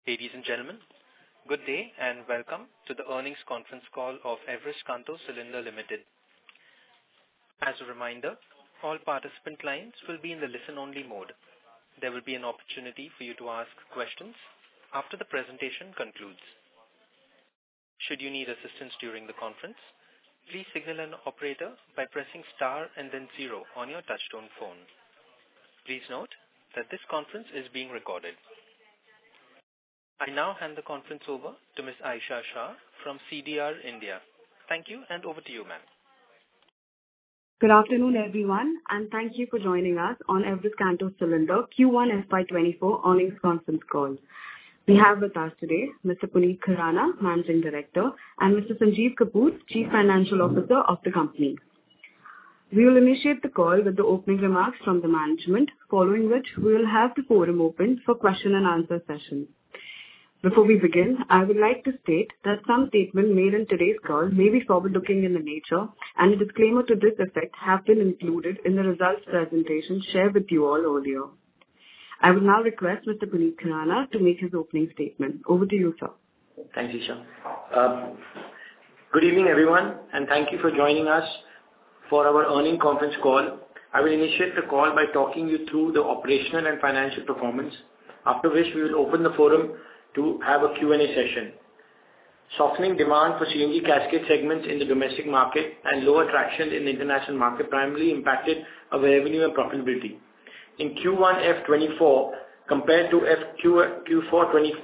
Ladies and gentlemen, good day and welcome to the earnings conference call of Everest Canto Cylinder Limited. As a reminder, all participant lines will be in the listen-only mode. There will be an opportunity for you to ask questions after the presentation concludes. Should you need assistance during the conference, please signal an operator by pressing star and then 0 on your touchtone phone. Please note that this conference is being recorded. I now hand the conference over to Ms. Aisha Shah from CDR India. Thank you, and over to you, ma'am. Good afternoon, everyone, and thank you for joining us on Everest Canto Cylinder Q1 FY24 earnings conference call. We have with us today Mr. Puneet Khurana, Managing Director, and Mr. Sanjeev Kapoor, Chief Financial Officer of the company. We will initiate the call with the opening remarks from the management, following which we will have the forum open for question and answer session. Before we begin, I would like to state that some statements made in today's call may be forward-looking in the nature, and a disclaimer to this effect have been included in the results presentation shared with you all earlier. I will now request Mr. Puneet Khurana to make his opening statement. Over to you, sir. Thanks, Isha. Good evening, everyone, and thank you for joining us for our earnings conference call. I will initiate the call by talking you through the operational and financial performance, after which we will open the forum to have a Q&A session. Softening demand for CNG cascade segments in the domestic market and lower traction in the international market primarily impacted our revenue and profitability. In Q1 F24, compared to Q4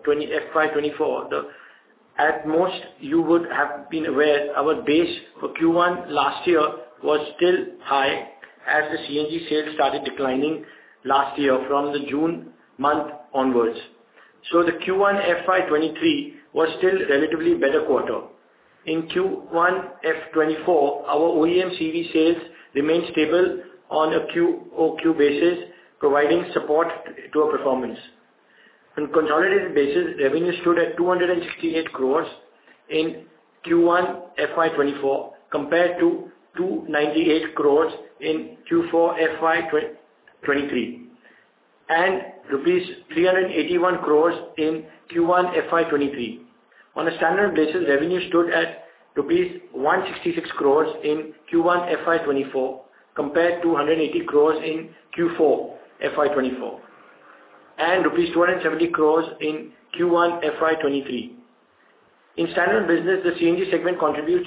FY24, at most you would have been aware our base for Q1 last year was still high as the CNG sales started declining last year from the June month onwards. So the Q1 FY23 was still relatively better quarter. In Q1 F24, our OEM CV sales remained stable on a QOQ basis, providing support to our performance. On consolidated basis, revenue stood at 268 crores in Q1 FY24 compared to 298 crores in Q4 FY23 and rupees 381 crores in Q1 FY23. On a standard basis, revenue stood at rupees 166 crores in Q1 FY24 compared to 180 crores in Q4 FY24 and rupees 270 crores in Q1 FY23. In standard business, the CNG segment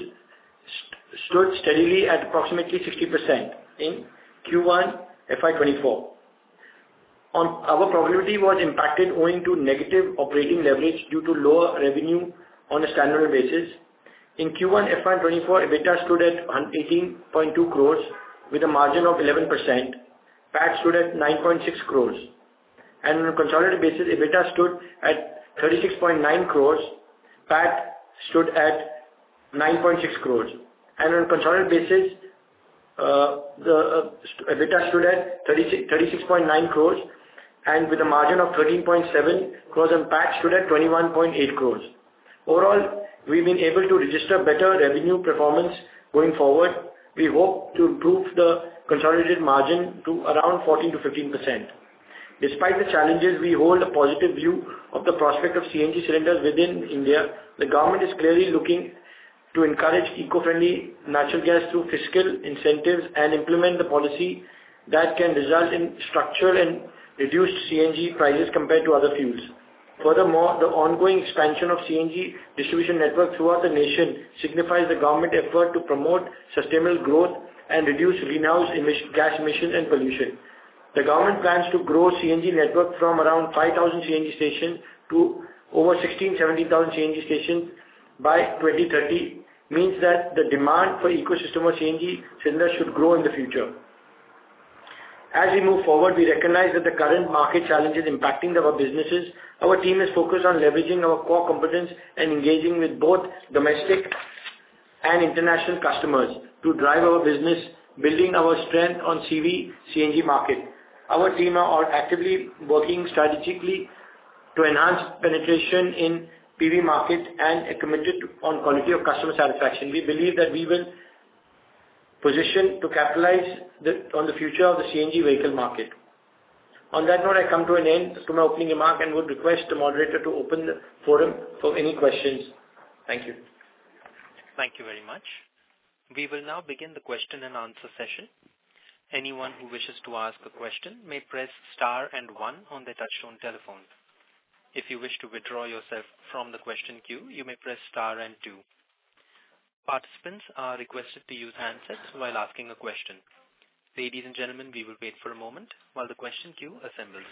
stood steadily at approximately 60% in Q1 FY24. Our profitability was impacted owing to negative operating leverage due to lower revenue on a standard basis. In Q1 FY24, EBITDA stood at 18.2 crores with a margin of 11%. PAT stood at 9.6 crores. And on a consolidated basis, EBITDA stood at 36.9 crores. PAT stood at 9.6 crores. And on a consolidated basis, the EBITDA stood at 36.9 crores and with a margin of 13.7 crores and PAT stood at 21.8 crores. Overall, we've been able to register better revenue performance going forward. We hope to improve the consolidated margin to around 14 to 15%. Despite the challenges, we hold a positive view of the prospect of CNG cylinders within India. The government is clearly looking to encourage eco-friendly natural gas through fiscal incentives and implement the policy that can result in structural and reduced CNG prices compared to other fuels. Furthermore, the ongoing expansion of CNG distribution network throughout the nation signifies the government effort to promote sustainable growth and reduce greenhouse gas emissions and pollution. The government plans to grow CNG network from around 5,000 CNG stations to over 17,000 CNG stations by 2030, means that the demand for ecosystem of CNG cylinders should grow in the future. As we move forward, we recognize that the current market challenges impacting our businesses. Our team is focused on leveraging our core competence and engaging with both domestic and international customers to drive our business, building our strength on CNG market. Our team are actively working strategically to enhance penetration in PV market and are committed on quality of customer satisfaction. We believe that we will position to capitalize on the future of the CNG vehicle market. On that note, I come to an end to my opening remark and would request the moderator to open the forum for any questions. Thank you. Thank you very much. We will now begin the question and answer session. Anyone who wishes to ask a question may press star and 1 on their touchtone telephone. If you wish to withdraw yourself from the question queue, you may press star and 2. Participants are requested to use handsets while asking a question. Ladies and gentlemen, we will wait for a moment while the question queue assembles.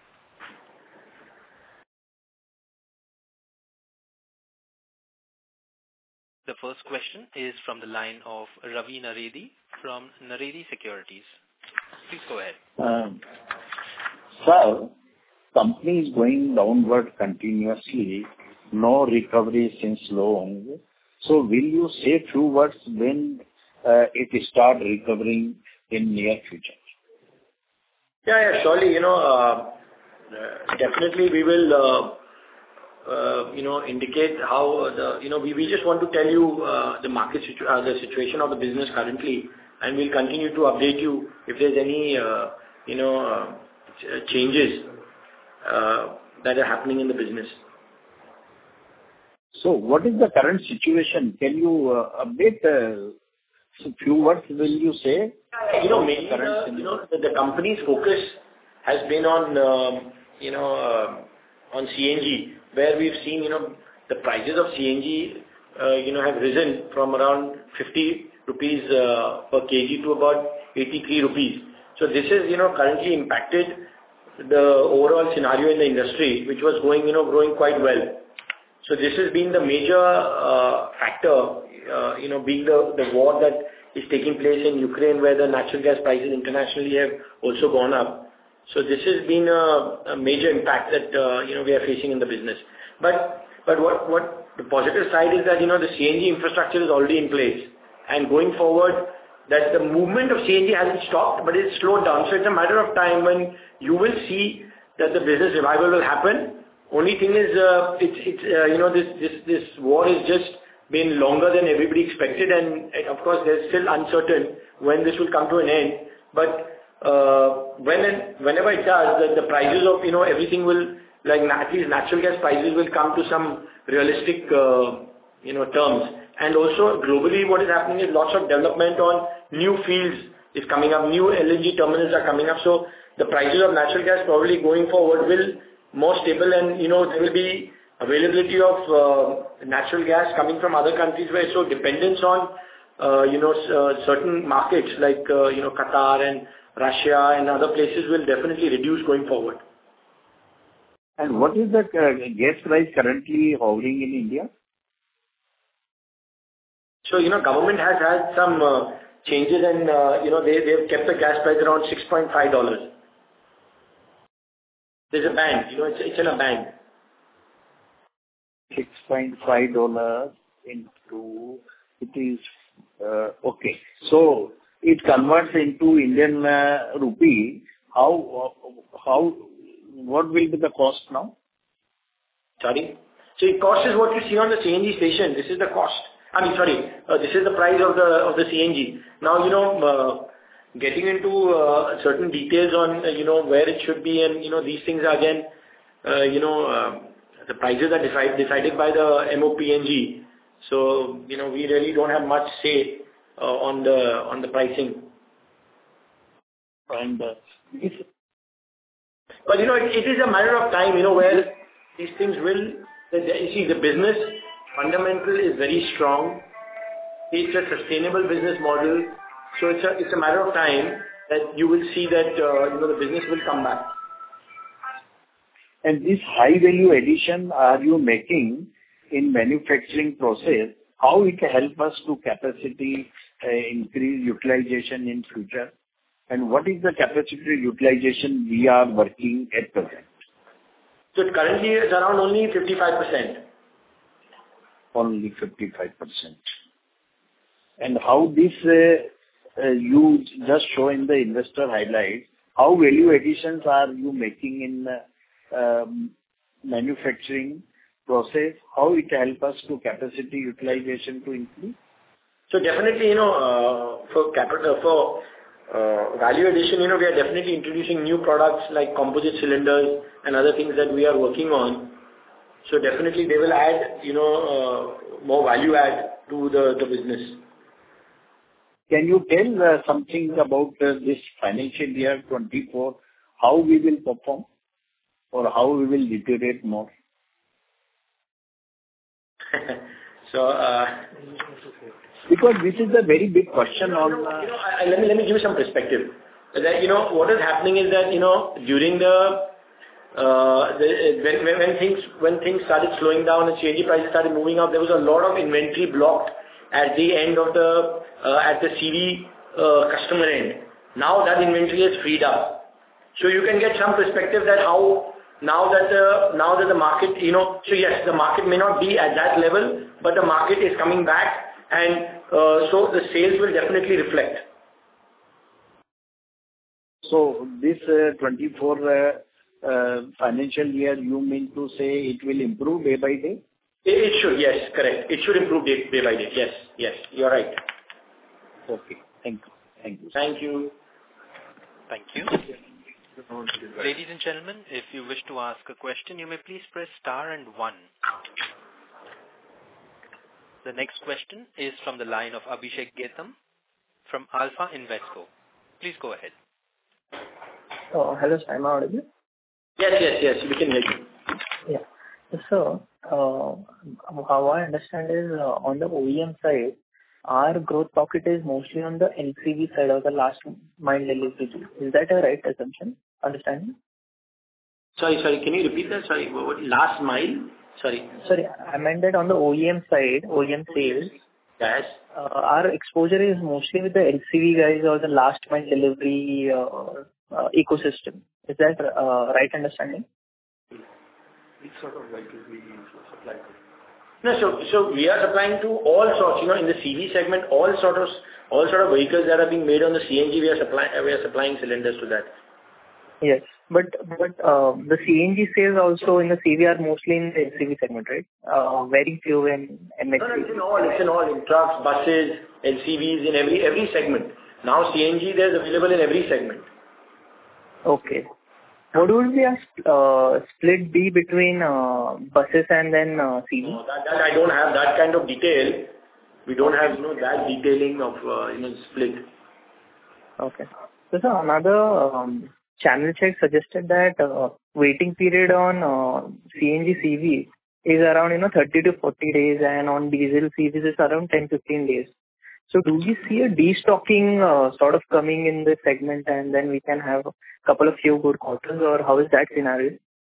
The first question is from the line of Ravi Naredi from Naredi Securities. Please go ahead. Sir, company is going downward continuously, no recovery since long. So will you say few words when it start recovering in near future? Yeah, surely, definitely we will, indicate how we just want to tell you the market the situation of the business currently, and we'll continue to update you if there's any, changes that are happening in the business. So what is the current situation? Can you update so few words will you say? Mainly the company's focus has been on, on CNG, where we've seen, the prices of CNG, have risen from around 50 rupees per kg to about 83 rupees. So this has, currently impacted the overall scenario in the industry, which was growing quite well. So this has been the major factor, being the war that is taking place in Ukraine, where the natural gas prices internationally have also gone up. So this has been a major impact that, we are facing in the business. But what the positive side is that, the CNG infrastructure is already in place. And going forward, that the movement of CNG hasn't stopped, but it's slowed down. So it's a matter of time when you will see that the business revival will happen. Only thing is, this war has just been longer than everybody expected, and of course, there's still uncertain when this will come to an end. But whenever it does, the prices of everything will, like at least natural gas prices, will come to some realistic terms. And also globally, what is happening is lots of development on new fields is coming up, new LNG terminals are coming up. So the prices of natural gas probably going forward will more stable, and there will be availability of natural gas coming from other countries where so dependence on certain markets like Qatar and Russia and other places will definitely reduce going forward. And what is the gas price currently hovering in India? So government has had some changes, and they've kept the gas price around $6.5. There's a band, it's in a band. $6.5 into it is okay. So it converts into Indian rupee. How what will be the cost now? Sorry. So the cost is what you see on the CNG station. This is the cost. This is the price of the CNG. Now getting into certain details on where it should be, and these things are again the prices are decided by the MOPNG. So we really don't have much say on the pricing. And but it is a matter of time, where these things will. You see, the business fundamental is very strong. It's a sustainable business model. So it's a matter of time that you will see that the business will come back. And this high value addition are you making in manufacturing process? How it help us to capacity increase utilization in future? And what is the capacity utilization we are working at present? So currently it's around only 55%. Only 55%. And how this you just show in the investor highlights, how value additions are you making in manufacturing process? How it help us to capacity utilization to increase? So definitely, for value addition, we are definitely introducing new products like composite cylinders and other things that we are working on. So definitely they will add, more value add to the business. Can you tell something about this financial year 24, how we will perform or how we will deteriorate more? So, because this is a very big question on... let me give you some perspective. That, what is happening is that, during when things started slowing down and CNG prices started moving up, there was a lot of inventory blocked at the end of at the CV customer end. Now that inventory is freed up. So you can get some perspective that how now that the market, so yes, the market may not be at that level, but the market is coming back, and so the sales will definitely reflect. So this 24 financial year, you mean to say it will improve day by day? It should, yes, correct. It should improve day by day. Yes, you're right. Okay, thank you. Thank you. Thank you. Ladies and gentlemen, if you wish to ask a question, you may please press star and 1. The next question is from the line of Abhishek Getam from Alpha Invesco. Please go ahead. Hello, sir. Am I audible? Yes, we can hear you. Yeah. So, how I understand is on the OEM side, our growth pocket is mostly on the LCV side or the last mile delivery. Is that a right assumption? Understanding? Sorry. Can you repeat that? Sorry. What, last mile? Sorry. I meant that on the OEM side, OEM sales. Yes. Our exposure is mostly with the LCV guys or the last mile delivery ecosystem. Is that right understanding? Which sort of vehicles we supply to? No, so we are supplying to all sorts, in the CV segment, all sort of vehicles that are being made on the CNG, we are supplying cylinders to that. Yes, but the CNG sales also in the CV are mostly in the LCV segment, right? Very few in MHCV. No, it's in all, in trucks, buses, LCVs, in every segment. Now CNG there's available in every segment. Okay. What would be a split be between buses and then CV? No, that I don't have that kind of detail. We don't have that detailing of split. Okay. So sir, another channel check suggested that waiting period on CNG CV is around 30 to 40 days, and on diesel CVs is around 10-15 days. So do we see a destocking sort of coming in this segment, and then we can have a couple of few good quarters, or how is that scenario?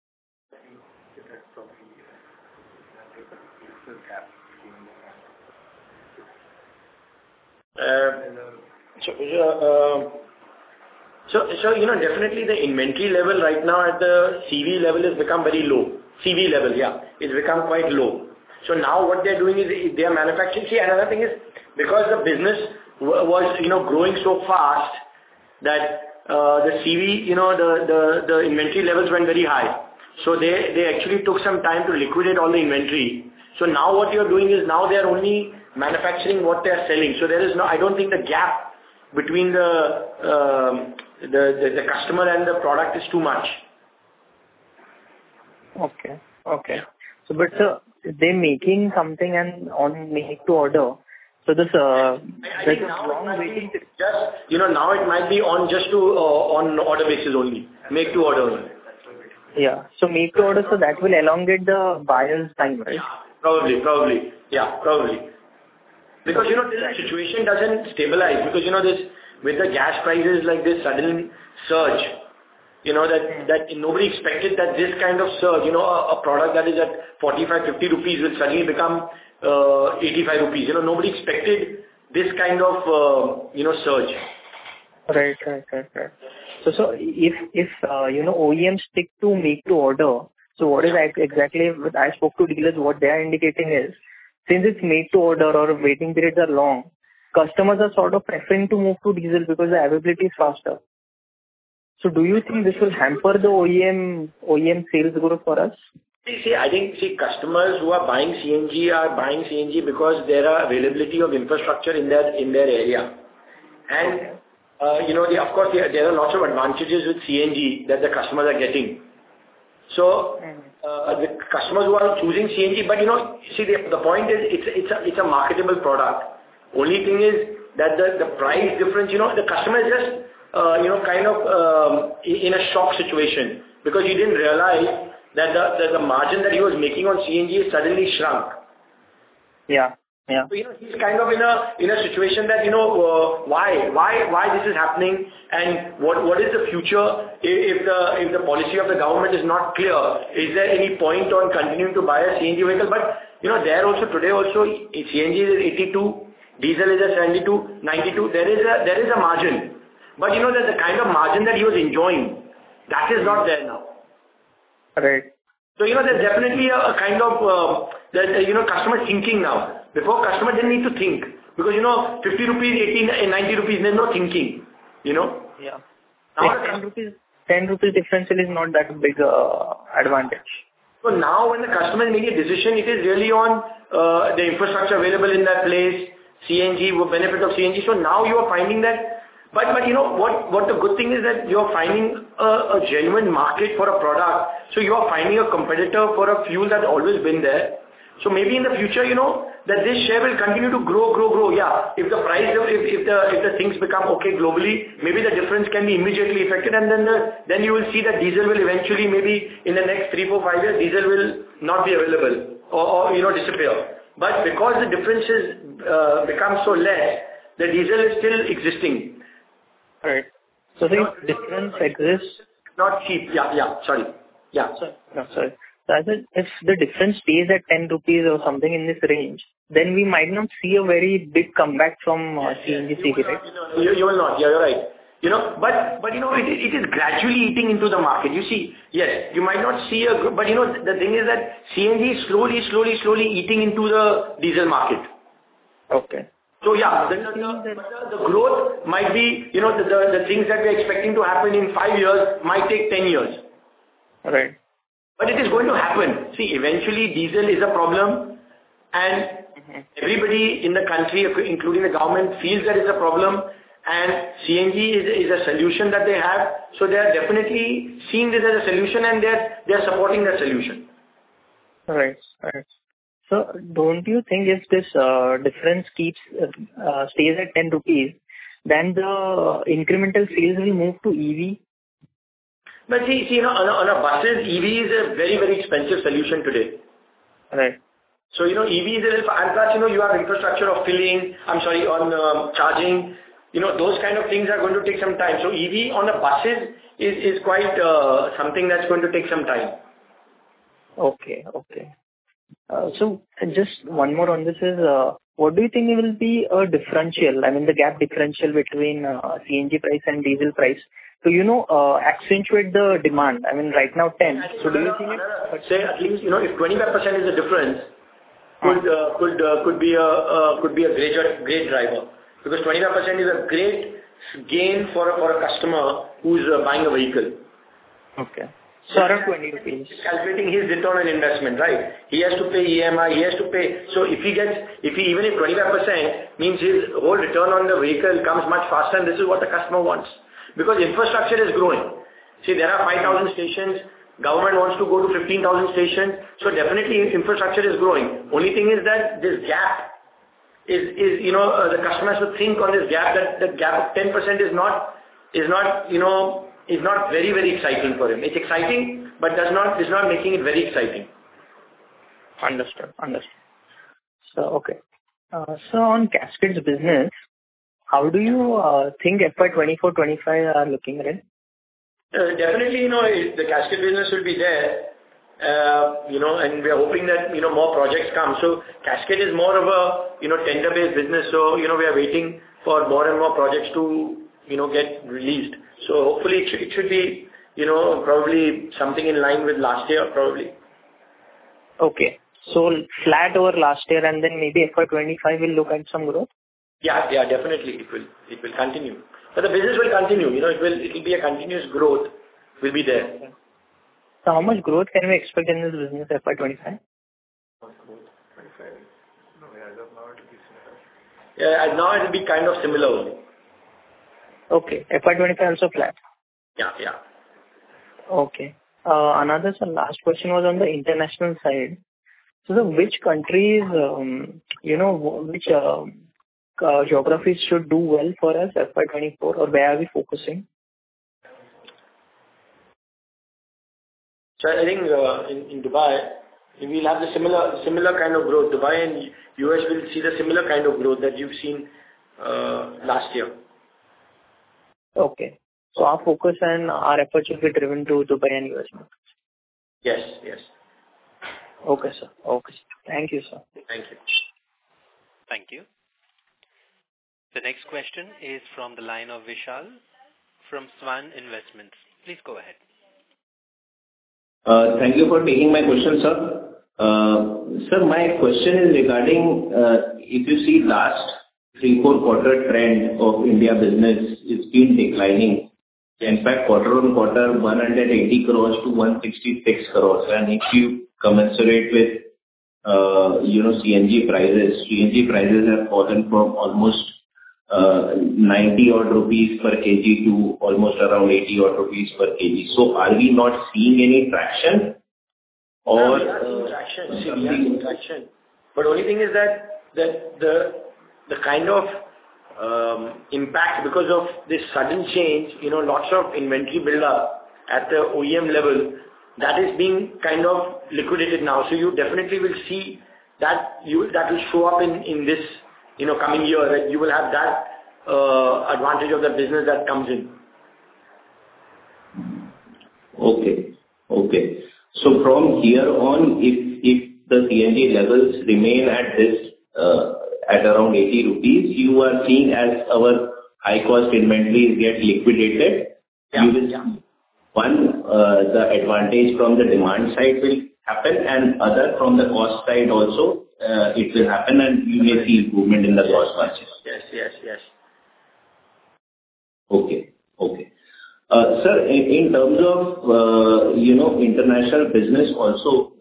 So definitely the inventory level right now at the CV level has become very low. CV level, it's become quite low. So now what they're doing is they are manufacturing. See, another thing is, because the business was growing so fast that the CV, the inventory levels went very high. So they actually took some time to liquidate all the inventory. So now what you're doing is now they are only manufacturing what they are selling. So there is I don't think the gap between the customer and the product is too much. Okay. So, but sir, they're making something and on make to order. So this I think now it might be just now it might be on just to on order basis only, make to order only. Yeah. So make to order, so that will elongate the buyer's time, right? Yeah, probably. Yeah, probably. Because the situation doesn't stabilize, because this with the gas prices like this sudden surge, that nobody expected that this kind of surge, a product that is at 45-50 rupees will suddenly become 85 rupees. Nobody expected this kind of surge. Right. So if OEMs stick to make to order, so what is exactly, I spoke to dealers, what they are indicating is, since it's made to order or waiting periods are long, customers are sort of preferring to move to diesel because the availability is faster. So do you think this will hamper the OEM sales growth for us? I think customers who are buying CNG are buying CNG because there are availability of infrastructure in their area. And of course, there are lots of advantages with CNG that the customers are getting. So, the customers who are choosing CNG, but see, the point is, it's a marketable product. Only thing is that the price difference, the customer is just, kind of in a shock situation, because he didn't realize that the margin that he was making on CNG suddenly shrunk. Yeah. So, he's kind of in a situation that, why this is happening, and what is the future if the policy of the government is not clear? Is there any point on continuing to buy a CNG vehicle? But, there also, today also, CNG is 82, diesel is at 72, 92. There is a margin. But, the kind of margin that he was enjoying, that is not there now. Right. So, there's definitely a kind of, customer thinking now. Before, customer didn't need to think. Because, 50 rupees, 18 and 90 rupees, there's no thinking, Yeah. Now, 10 rupees differential is not that big advantage. So now when the customer is making a decision, it is really on the infrastructure available in that place, CNG, benefit of CNG. So now you are finding that, but what the good thing is that you are finding a genuine market for a product. So you are finding a competitor for a fuel that's always been there. So maybe in the future, that this share will continue to grow. Yeah, if the price, if the things become okay globally, maybe the difference can be immediately affected, and then you will see that diesel will eventually, maybe in the next 3, 4, 5 years, diesel will not be available or disappear. But because the differences become so less, the diesel is still existing. Right. So the difference exists. Not cheap. Yeah. Sorry. Yeah. Sorry. So I said, if the difference stays at 10 rupees or something in this range, then we might not see a very big comeback from CNG, right? You will not. Yeah, you're right. But it is gradually eating into the market. You see, yes, you might not see but the thing is that CNG is slowly eating into the diesel market. Okay. So yeah, the growth might be, the things that we're expecting to happen in 5 years might take 10 years. Right. But it is going to happen. See, eventually diesel is a problem, and everybody in the country, including the government, feels that it's a problem, and CNG is a solution that they have. So they are definitely seeing this as a solution, and they are supporting that solution. Right. So don't you think if this difference stays at 10 rupees, then the incremental sales will move to EV? But see, on a buses, EV is a very, very expensive solution today. Right. So, EV is a little, and plus, you have infrastructure of on charging, those kind of things are going to take some time. So EV on the buses is quite something that's going to take some time. Okay. So just one more on this is, what do you think will be a differential, I mean the gap differential between CNG price and diesel price to, accentuate the demand? I mean right now 10. So do you think say at least, if 25% is the difference, could be a great driver. Because 25% is a great gain for a customer who's buying a vehicle. Okay. So around 20 rupees. He's calculating his return on investment, right? He has to pay EMI, he has to pay. So even if 25% means his whole return on the vehicle comes much faster, and this is what the customer wants. Because infrastructure is growing. See, there are 5,000 stations. Government wants to go to 15,000 stations. So definitely infrastructure is growing. Only thing is that this gap is the customers should think on this gap, that gap of 10% is not very, very exciting for him. It's exciting, but is not making it very exciting. Understood. So, okay. So on Cascade's business, how do you think FY 24-25 are looking at it? Definitely, the Cascade business will be there, and we are hoping that, more projects come. So Cascade is more of a, tender-based business. So, we are waiting for more and more projects to, get released. So hopefully it should be, probably something in line with last year, probably. Okay. So flat over last year, and then maybe FY 25 will look at some growth? Yeah, definitely it will continue. But the business will continue, it will be a continuous growth will be there. Okay. So how much growth can we expect in this business FY 25? Yeah, now it will be kind of similar only. Okay. FY25 also flat. Yeah. Okay. Another, sir, last question was on the international side. So which countries, which geographies should do well for us FY24, or where are we focusing? So I think in Dubai, we'll have the similar kind of growth. Dubai and US will see the similar kind of growth that you've seen last year. Okay. So our focus and our efforts will be driven to Dubai and US markets. Yes. Okay, sir. Thank you, sir. Thank you. Thank you. The next question is from the line of Vishal from Swan Investments. Please go ahead. Thank you for taking my question, sir. Sir, my question is regarding if you see last 3-4 quarter trend of India business, it's been declining. In fact, quarter-on-quarter, 180 crores to 166 crores. And if you commensurate with, CNG prices have fallen from almost 90 odd rupees per kg to almost around 80 odd rupees per kg. So are we not seeing any traction? Or we are seeing traction. But only thing is that the kind of impact because of this sudden change, lots of inventory build-up at the OEM level, that is being kind of liquidated now. So you definitely will see that that will show up in this coming year, that you will have that advantage of the business that comes in. Okay. So from here on, if the CNG levels remain at this at around 80 rupees, you are seeing as our high cost inventories get liquidated, you will see one, the advantage from the demand side will happen, and other from the cost side also, it will happen, and you may see improvement in the cost margins. Yes. Okay. Sir, in terms of, international business also,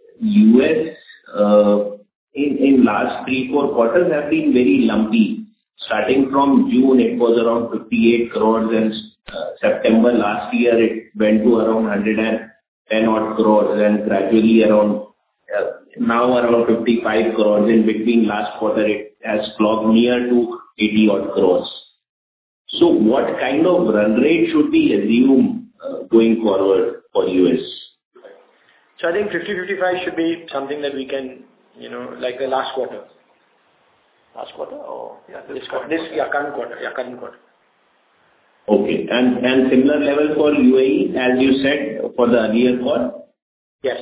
US, in last 3-4 quarters have been very lumpy. Starting from June, it was around 58 crores, and September last year, it went to around 110 odd crores, and gradually now around 55 crores. In between last quarter, it has clocked near to 80 odd crores. So what kind of run rate should we assume going forward for US? So I think 50-55 should be something that we can, like the last quarter. Last quarter? Or this quarter. Current quarter. Okay. And similar level for UAE, as you said, for the earlier call? Yes.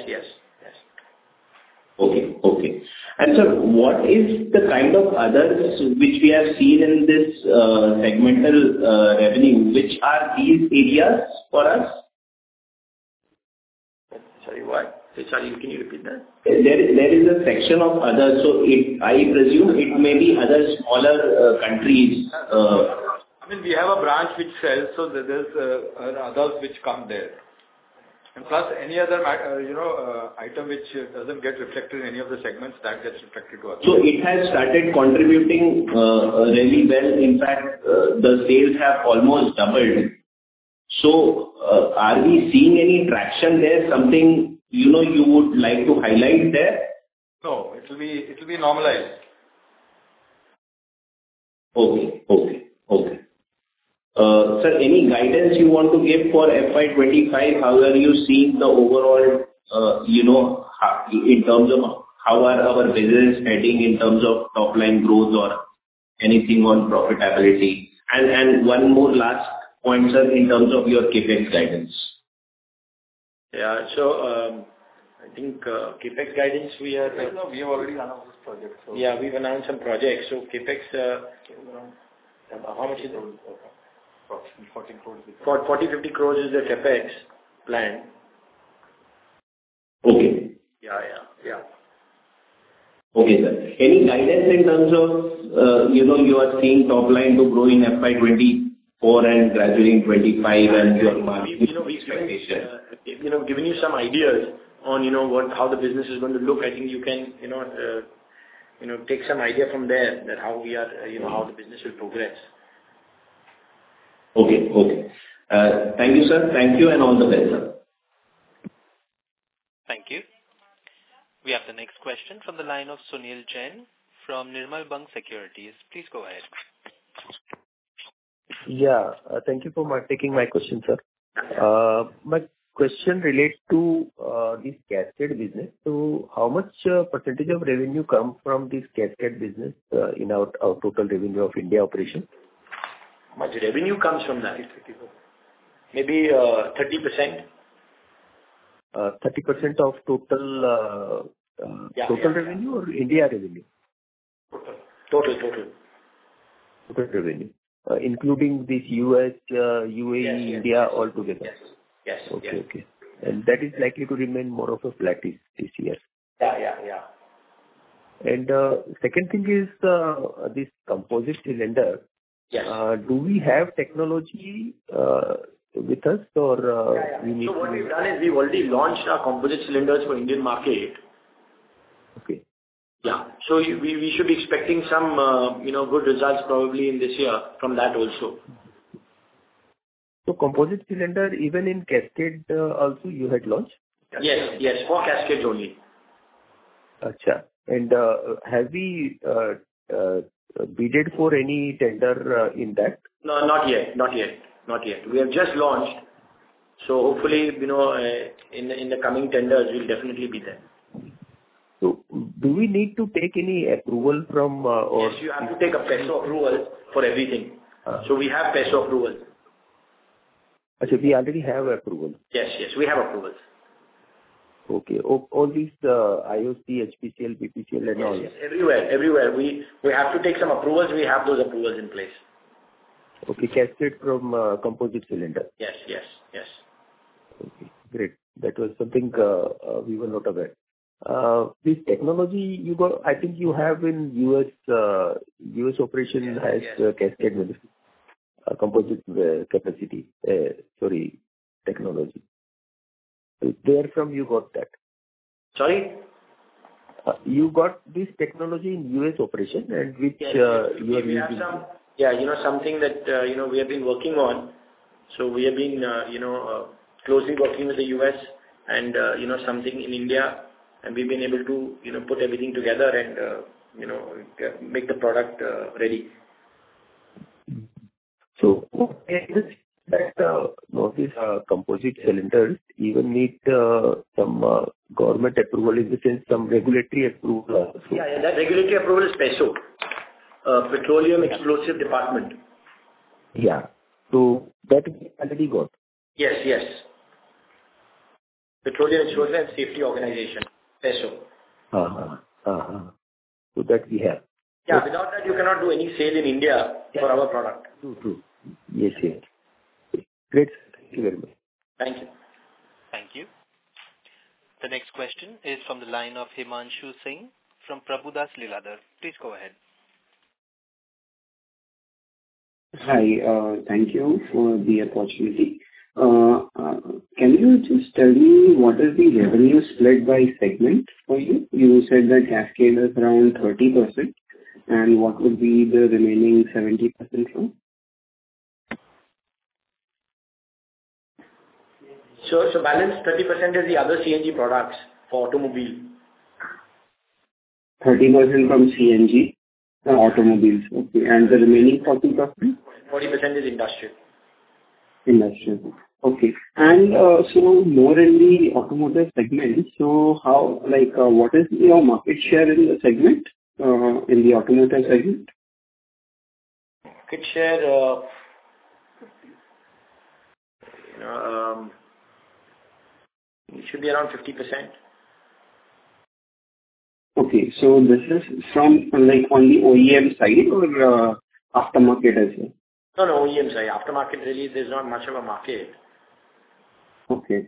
Okay. And sir, what is the kind of others which we have seen in this segmental revenue? Which are these areas for us? Sorry, what? Sorry, can you repeat that? There is a section of others, so I presume it may be other smaller countries. We have a branch which sells, so there's others which come there. And plus any other item which doesn't get reflected in any of the segments, that gets reflected to others. So it has started contributing really well. In fact, the sales have almost doubled. So are we seeing any traction there? Something you would like to highlight there? No, it will be normalized. Okay. Sir, any guidance you want to give for FY25? How are you seeing the overall, in terms of how are our business heading in terms of top line growth or anything on profitability? And one more last point, sir, in terms of your CapEx guidance. Yeah. So, I think CapEx guidance we have already announced this project. So. Yeah, we've announced some projects. So CapEx, how much is it? Approximately 40 crores. 40-50 crores is the CapEx plan. Okay. Yeah. Okay, sir. Any guidance in terms of, you are seeing top line to grow in FY24 and gradually in 25 and your market expectation? Giving you some ideas on, how the business is going to look. I think you can, take some idea from there that how we are, how the business will progress. Okay. Okay. Thank you, sir. Thank you, and all the best, sir. Thank you. We have the next question from the line of Sunil Jain from Nirmal Bang Securities. Please go ahead. Yeah. Thank you for taking my question, sir. My question relates to this cascade business. So how much percentage of revenue come from this cascade business in our total revenue of India operation? How much revenue comes from that? Maybe 30%. 30% of total revenue or India revenue? Total. Total revenue, including this US, UAE, Yes. India all together? Yes. Okay. And that is likely to remain more of a flattish this year? Yeah. And second thing is this composite cylinder. Yes. Do we have technology with us or we need So what to... we've done is we've already launched our composite cylinders for Indian market. Okay. Yeah. So we should be expecting some, good results probably in this year from that also. So composite cylinder, even in cascade also you had launched? Yes, for cascades only. Acha. And have we bidded for any tender in that? No, not yet. We have just launched. So hopefully, in the coming tenders, we'll definitely be there. So do we need to take any approval from or... Yes, you have to take a PESO approval for everything. So we have PESO approval. Actually, we already have approval. Yes, we have approvals. Okay. All these IOC, HPCL, BPCL and all. Yes, everywhere. We have to take some approvals. We have those approvals in place. Okay, cascade from composite cylinder. Yes. Okay, great. That was something we were not aware. This technology you got, I think you have in US operation has cascade manufacturing, composite capacity. Technology. Where from you got that? Sorry? You got this technology in US operation and which you are using. Something that we have been working on. So we have been closely working with the US and something in India, and we've been able to put everything together and make the product ready. So these composite cylinders even need some government approval, in the sense some regulatory approval also. Yeah, that regulatory approval is PESO, Petroleum Explosive Department. Yeah. So that we already got. Yes. Petroleum Explosive and Safety Organization, PESO. So that we have. Yeah, without that you cannot do any sale in India for our product. True. Yes. Great. Thank you very much. Thank you. Thank you. The next question is from the line of Himanshu Singh from Prabhudas Lilladher. Please go ahead. Hi, thank you for the opportunity. Can you just tell me what is the revenue split by segment for you? You said that cascade is around 30%, and what would be the remaining 70% from? So balance 30% is the other CNG products for automobile. 30% from CNG, automobiles. Okay, and the remaining 40%? 40% is industrial. Industrial. Okay. And so more in the automotive segment. So how, what is your market share in the segment, in the automotive segment? Market share, it should be around 50%. Okay, so this is from on the OEM side or aftermarket as well? No, OEM side. Aftermarket, really, there's not much of a market. Okay.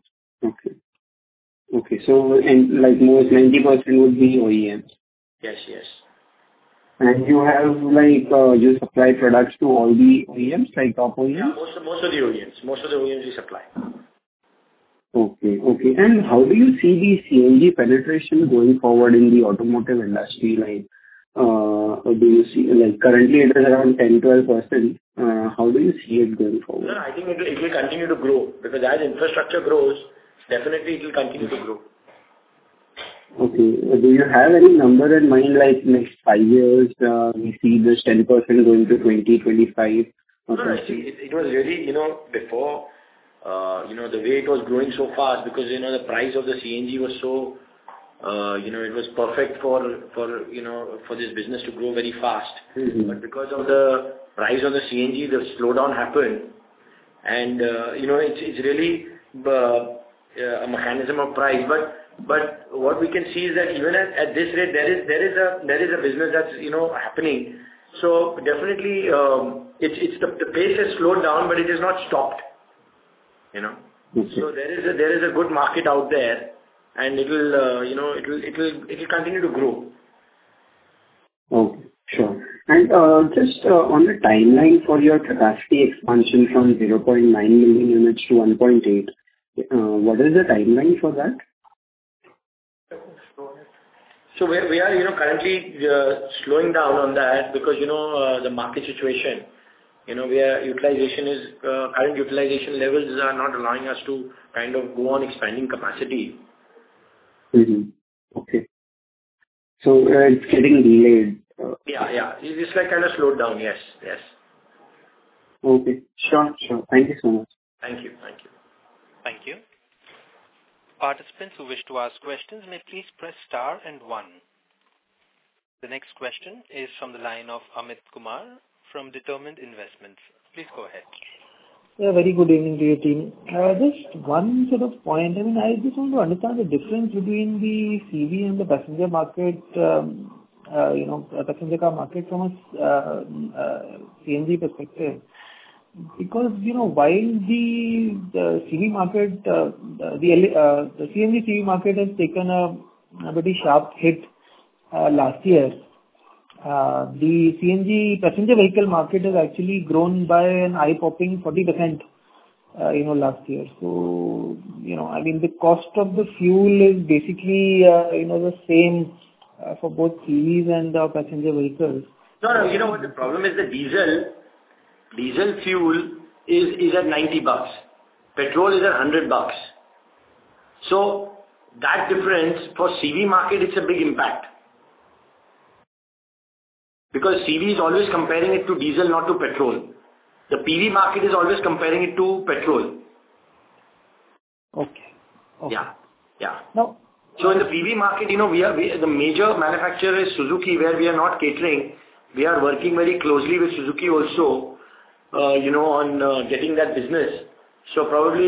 So, and most 90% would be OEM. Yes. And you have you supply products to all the OEMs, top OEMs? Yeah, most of the OEMs. Most of the OEMs we supply. Okay. And how do you see the CNG penetration going forward in the automotive industry? do you see, like, currently it is around 10-12%. How do you see it going forward? No, I think it will continue to grow, because as infrastructure grows, definitely it will continue to grow. Okay. Do you have any number in mind, like next 5 years, we see this 10% going to 20, 25? No, it was really, before, the way it was growing so fast, because, the price of the CNG was so, it was perfect for this business to grow very fast. Mm-hmm. But because of the price of the CNG, the slowdown happened. And, it's really a mechanism of price. But what we can see is that even at this rate, there is a business that's, happening. So definitely, the pace has slowed down, but it has not stopped. Okay. So there is a good market out there, and it will continue to grow. Okay, sure. And just on the timeline for your capacity expansion from 0.9 million units to 1.8, what is the timeline for that? So we are, currently slowing down on that because, the market situation. Current utilization levels are not allowing us to kind of go on expanding capacity. Mm-hmm. Okay. So it's getting delayed. Yeah. It's like kind of slowed down. Yes. Okay. Sure. Thank you so much. Thank you. Thank you. Participants who wish to ask questions may please press star and 1. The next question is from the line of Amit Kumar from Determined Investments. Please go ahead. Yeah, very good evening to your team. Just one sort of point. I just want to understand the difference between the CV and the passenger market, passenger car market from a CNG perspective. Because, while the CV market, the CNG CV market has taken a very sharp hit last year, the CNG passenger vehicle market has actually grown by an eye-popping 40%, last year. So, the cost of the fuel is basically, the same for both CVs and passenger vehicles. No, you know what the problem is? The diesel fuel is at $90. Petrol is at $100. So that difference for CV market, it's a big impact. Because CV is always comparing it to diesel, not to petrol. The PV market is always comparing it to petrol. Okay. Yeah. No. So in the PV market, the major manufacturer is Suzuki, where we are not catering. We are working very closely with Suzuki also, on getting that business. So probably,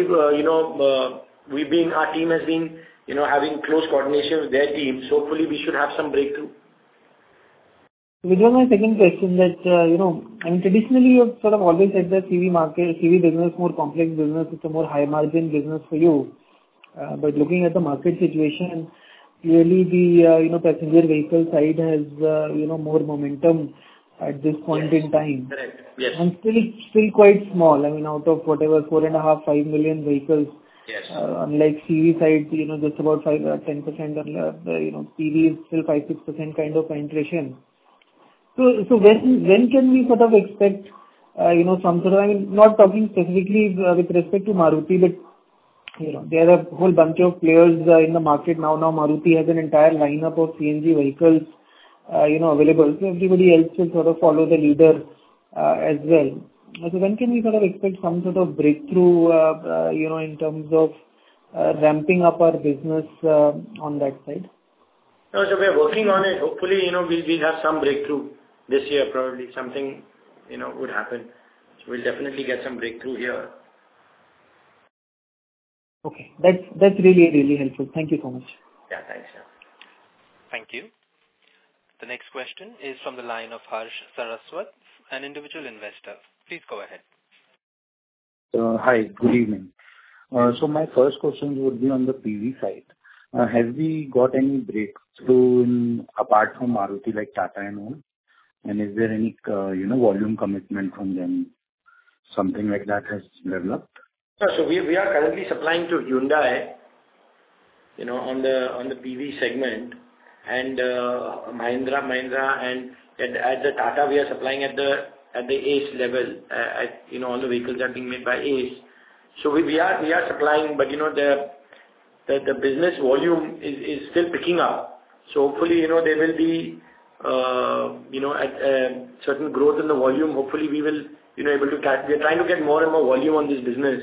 our team has been, having close coordination with their team. So hopefully we should have some breakthrough. Which was my second question that, traditionally you've sort of always said that CV business, more complex business, it's a more high margin business for you. But looking at the market situation, clearly the, passenger vehicle side has, more momentum at this point in time. Correct. Yes. And still quite small. Out of whatever 4.5-5 million vehicles. Yes. Unlike CV side, just about 5-10%, and PV is still 5-6% kind of penetration. So when can we sort of expect, some sort of, not talking specifically with respect to Maruti, but there are a whole bunch of players in the market now. Now Maruti has an entire lineup of CNG vehicles, available. So everybody else will sort of follow the leader as well. So when can we sort of expect some sort of breakthrough, in terms of ramping up our business on that side? No, so we are working on it. Hopefully, we'll have some breakthrough this year. Probably something, would happen. So we'll definitely get some breakthrough here. Okay, that's really helpful. Thank you so much. Yeah, thanks. Yeah. Thank you. The next question is from the line of Harsh Saraswat, an individual investor. Please go ahead. Hi, good evening. So my first question would be on the PV side. Have we got any breakthrough apart from Maruti, like Tata and all? And is there any, volume commitment from them? Something like that has developed? So we are currently supplying to Hyundai, on the PV segment. and Mahindra, and at the Tata, we are supplying at the ACE level. All the vehicles are being made by ACE. So we are supplying, but the business volume is still picking up. So hopefully, there will be at certain growth in the volume. Hopefully, we will able to catch. We are trying to get more and more volume on this business.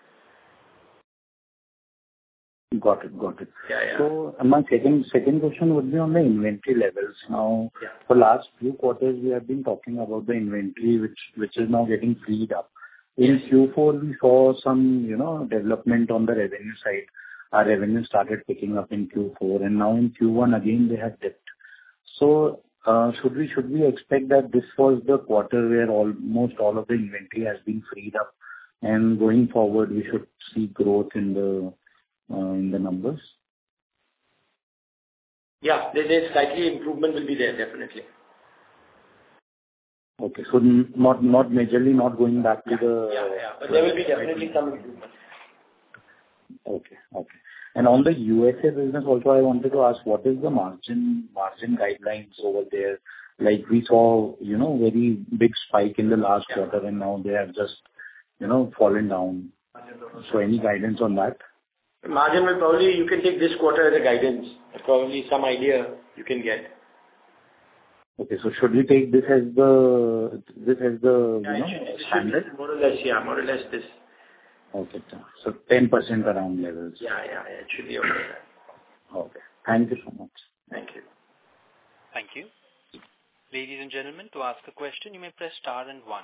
Got it. Yeah. So my second question would be on the inventory levels. Now, for last few quarters, we have been talking about the inventory, which is now getting freed up. In Q4, we saw some, development on the revenue side. Our revenue started picking up in Q4, and now in Q1 again, they have dipped. So, should we expect that this was the quarter where almost all of the inventory has been freed up, and going forward, we should see growth in the numbers? Yeah, there's slightly improvement will be there, definitely. Okay. So not majorly not going back to the... Yeah. But there will be definitely some improvement. Okay. And on the USA business also, I wanted to ask, what is the margin guidelines over there? Like we saw, very big spike in the last quarter, and now they have just, fallen down. So any guidance on that? Margin will probably, you can take this quarter as a guidance. Probably some idea you can get. Okay, so should we take this as the standard? More or less this. Okay, so 10% around levels. Yeah, it should be okay. Okay, thank you so much. Thank you. Thank you. Ladies and gentlemen, to ask a question, you may press star and 1.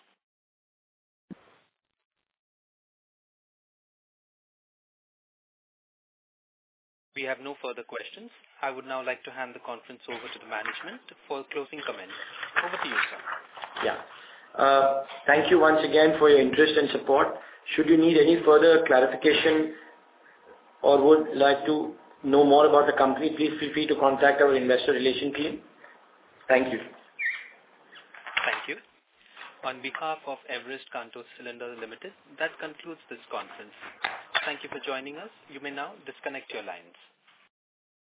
We have no further questions. I would now like to hand the conference over to the management for closing comments. Over to you, sir. Yeah. Thank you once again for your interest and support. Should you need any further clarification or would like to know more about the company, please feel free to contact our investor relation team. Thank you. Thank you. On behalf of Everest Canto Cylinder Limited, that concludes this conference. Thank you for joining us. You may now disconnect your lines.